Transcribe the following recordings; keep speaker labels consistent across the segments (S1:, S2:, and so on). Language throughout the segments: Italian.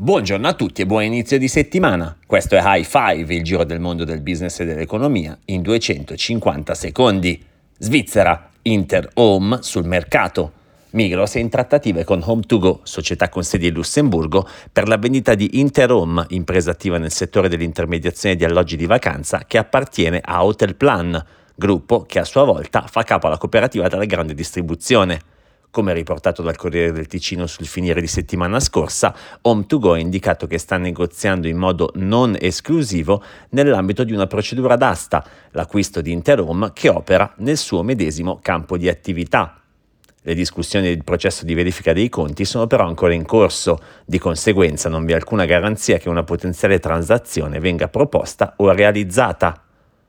S1: Buongiorno a tutti e buon inizio di settimana. Questo è High Five, il giro del mondo del business e dell'economia in 250 secondi. Svizzera, Inter Home sul mercato. Migros è in trattative con Home2Go, società con sede in Lussemburgo, per la vendita di Inter Home, impresa attiva nel settore dell'intermediazione di alloggi di vacanza che appartiene a Hotelplan, gruppo che a sua volta fa capo alla cooperativa della grande distribuzione. Come riportato dal Corriere del Ticino sul finire di settimana scorsa, Home2Go ha indicato che sta negoziando in modo non esclusivo nell'ambito di una procedura d'asta, l'acquisto di Interhome che opera nel suo medesimo campo di attività. Le discussioni del processo di verifica dei conti sono però ancora in corso, di conseguenza non vi è alcuna garanzia che una potenziale transazione venga proposta o realizzata.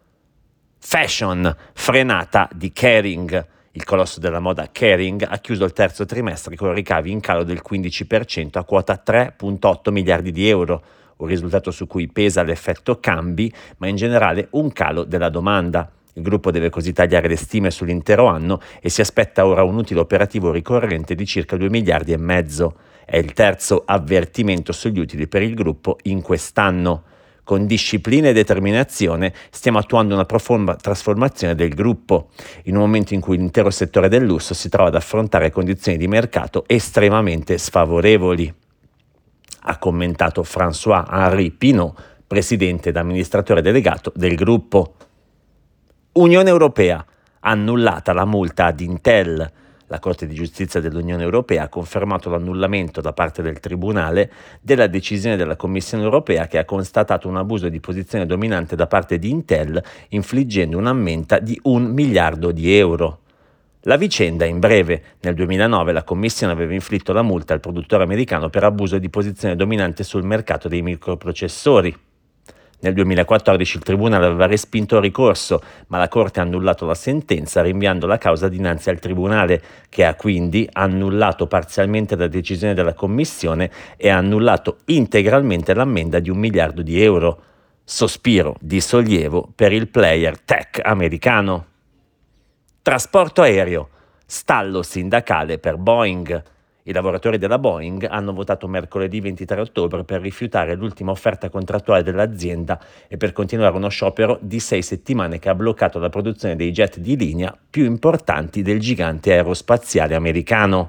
S1: Fashion, frenata di Kering. Il colosso della moda Kering ha chiuso il terzo trimestre con ricavi in calo del 15% a quota 3,8 miliardi di euro, un risultato su cui pesa l'effetto cambi, ma in generale un calo della domanda. Il gruppo deve così tagliare le stime sull'intero anno e si aspetta ora un utile operativo ricorrente di circa 2 miliardi e mezzo. È il terzo avvertimento sugli utili per il gruppo in quest'anno. Con disciplina e determinazione stiamo attuando una profonda trasformazione del gruppo, in un momento in cui l'intero settore del lusso si trova ad affrontare condizioni di mercato estremamente sfavorevoli, ha commentato François-Henri Pinault, presidente ed amministratore delegato del gruppo. Unione Europea, annullata la multa ad Intel. La Corte di Giustizia dell'Unione Europea ha confermato l'annullamento da parte del Tribunale della decisione della Commissione Europea che ha constatato un abuso di posizione dominante da parte di Intel, infliggendo un'ammenda di 1 miliardo di euro. La vicenda, in breve, nel 2009 la Commissione aveva inflitto la multa al produttore americano per abuso di posizione dominante sul mercato dei microprocessori. Nel 2014 il Tribunale aveva respinto il ricorso, ma la Corte ha annullato la sentenza rinviando la causa dinanzi al Tribunale, che ha quindi annullato parzialmente la decisione della Commissione e ha annullato integralmente l'ammenda di 1 miliardo di euro. Sospiro di sollievo per il player tech americano. Trasporto aereo. Stallo sindacale per Boeing. I lavoratori della Boeing hanno votato mercoledì 23 ottobre per rifiutare l'ultima offerta contrattuale dell'azienda e per continuare uno sciopero di 6 settimane che ha bloccato la produzione dei jet di linea più importanti del gigante aerospaziale americano.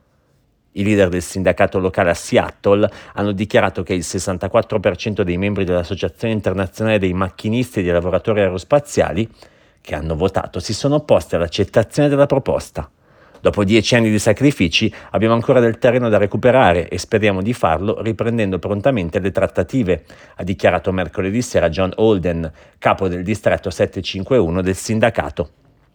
S1: I leader del sindacato locale a Seattle hanno dichiarato che il 64% dei membri dell'Associazione Internazionale dei Macchinisti e dei Lavoratori Aerospaziali che hanno votato si sono opposti all'accettazione della proposta. Dopo 10 anni di sacrifici abbiamo ancora del terreno da recuperare e speriamo di farlo riprendendo prontamente le trattative, ha dichiarato mercoledì sera John Holden, capo del distretto 751 del sindacato.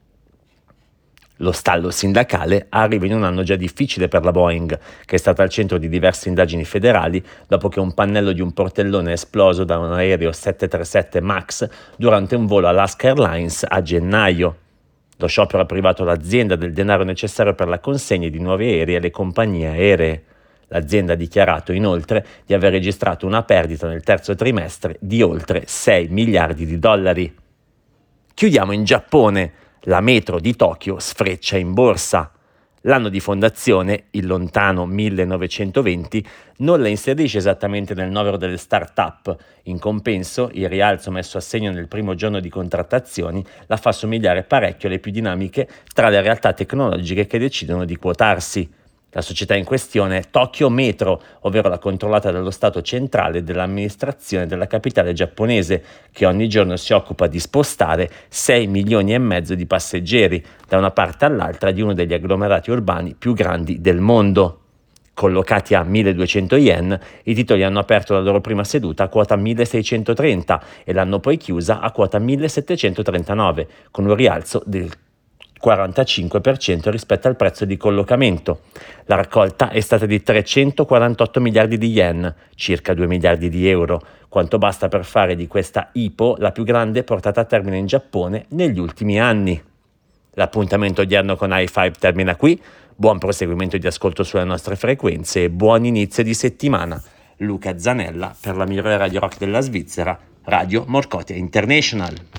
S1: Lo stallo sindacale arriva in un anno già difficile per la Boeing, che è stata al centro di diverse indagini federali dopo che un pannello di un portellone è esploso da un aereo 737 MAX durante un volo Alaska Airlines a gennaio. Lo sciopero ha privato l'azienda del denaro necessario per la consegna di nuovi aerei alle compagnie aeree. L'azienda ha dichiarato inoltre di aver registrato una perdita nel terzo trimestre di oltre 6 miliardi di dollari. Chiudiamo in Giappone. La metro di Tokyo sfreccia in borsa. L'anno di fondazione, il lontano 1920, non la inserisce esattamente nel novero delle start-up. In compenso, il rialzo messo a segno nel primo giorno di contrattazioni la fa somigliare parecchio alle più dinamiche tra le realtà tecnologiche che decidono di quotarsi. La società in questione è Tokyo Metro, ovvero la controllata dallo Stato centrale dell'amministrazione della capitale giapponese, che ogni giorno si occupa di spostare 6 milioni e mezzo di passeggeri da una parte all'altra di uno degli agglomerati urbani più grandi del mondo. Collocati a 1.200 yen, i titoli hanno aperto la loro prima seduta a quota 1.630 e l'hanno poi chiusa a quota 1.739, con un rialzo del 45% rispetto al prezzo di collocamento. La raccolta è stata di 348 miliardi di yen, circa 2 miliardi di euro, quanto basta per fare di questa IPO la più grande portata a termine in Giappone negli ultimi anni. L'appuntamento odierno con High Five termina qui. Buon proseguimento di ascolto sulle nostre frequenze e buon inizio di settimana. Luca Zanella per la migliore radio rock della Svizzera, Radio Morcotia International.